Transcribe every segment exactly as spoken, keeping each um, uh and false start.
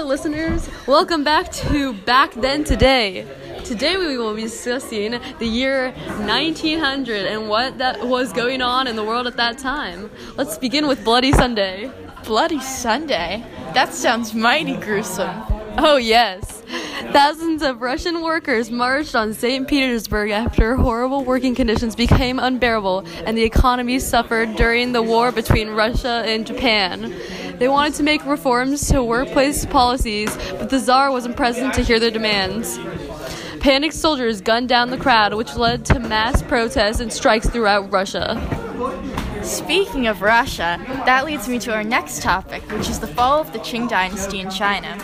listeners. Welcome back to Back Then Today. Today we will be discussing the year nineteen hundred and what that was going on in the world at that time. Let's begin with Bloody Sunday. Bloody Sunday? That sounds mighty gruesome. Oh yes. Thousands of Russian workers marched on Saint Petersburg after horrible working conditions became unbearable and the economy suffered during the war between Russia and Japan. They wanted to make reforms to workplace policies, but the Tsar wasn't present to hear their demands. Panicked soldiers gunned down the crowd, which led to mass protests and strikes throughout Russia. Speaking of Russia, that leads me to our next topic, which is the fall of the Qing dynasty in China.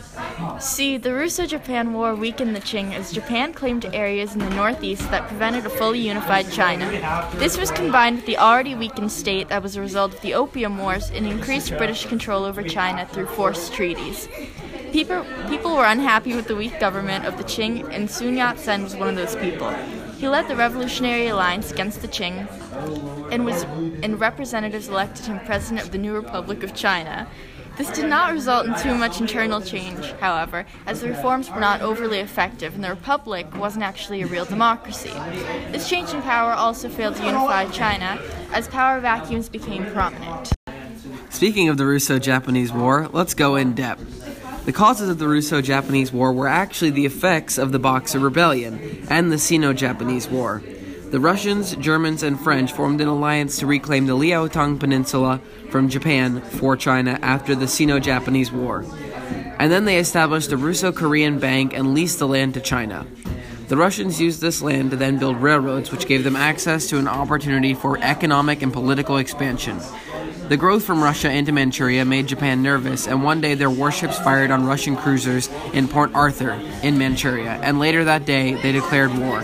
See, the Russo-Japan War weakened the Qing as Japan claimed areas in the northeast that prevented a fully unified China. This was combined with the already weakened state that was a result of the Opium Wars and increased British control over China through forced treaties. People, people were unhappy with the weak government of the Qing, and Sun Yat-sen was one of those people. He led the Revolutionary Alliance against the Qing and was and representatives elected him president of the new Republic of China. This did not result in too much internal change, however, as the reforms were not overly effective and the Republic wasn't actually a real democracy. This change in power also failed to unify China, as power vacuums became prominent. Speaking of the Russo-Japanese War, let's go in depth. The causes of the Russo-Japanese War were actually the effects of the Boxer Rebellion and the Sino-Japanese War. The Russians, Germans, and French formed an alliance to reclaim the Liaotong Peninsula from Japan for China after the Sino-Japanese War. And then they established the Russo-Korean Bank and leased the land to China. The Russians used this land to then build railroads, which gave them access to an opportunity for economic and political expansion. The growth from Russia into Manchuria made Japan nervous, and one day their warships fired on Russian cruisers in Port Arthur in Manchuria, and later that day they declared war.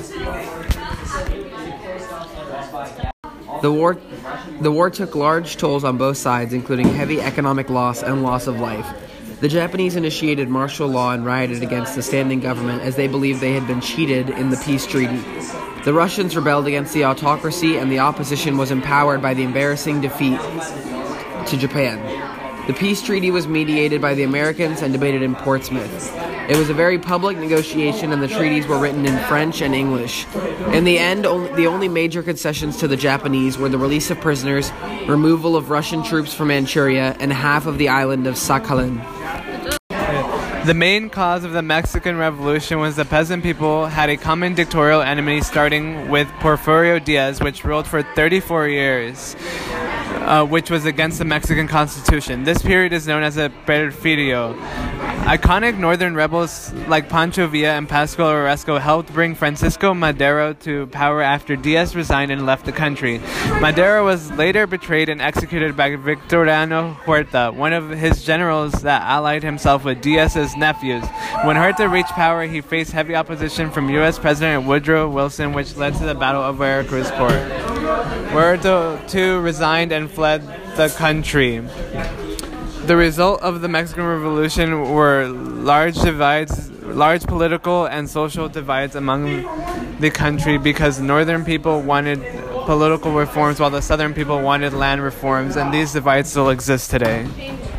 The war, the war took large tolls on both sides, including heavy economic loss and loss of life. The Japanese initiated martial law and rioted against the standing government as they believed they had been cheated in the peace treaty. The Russians rebelled against the autocracy, and the opposition was empowered by the embarrassing defeat to Japan. The peace treaty was mediated by the Americans and debated in Portsmouth. It was a very public negotiation, and the treaties were written in French and English. In the end, only, the only major concessions to the Japanese were the release of prisoners, removal of Russian troops from Manchuria, and half of the island of Sakhalin. The main cause of the Mexican Revolution was the peasant people had a common dictatorial enemy, starting with Porfirio Diaz, which ruled for thirty-four years. Uh, which was against the Mexican Constitution. This period is known as a Perfidio. Iconic northern rebels like Pancho Villa and Pascual Orozco helped bring Francisco Madero to power after Diaz resigned and left the country. Madero was later betrayed and executed by Victoriano Huerta, one of his generals that allied himself with Diaz's nephews. When Huerta reached power, he faced heavy opposition from U S President Woodrow Wilson, which led to the Battle of Veracruz Port. Huerta, too, resigned and fled the country. The result of the Mexican Revolution were large divides, large political and social divides among the country because northern people wanted political reforms while the southern people wanted land reforms, and these divides still exist today.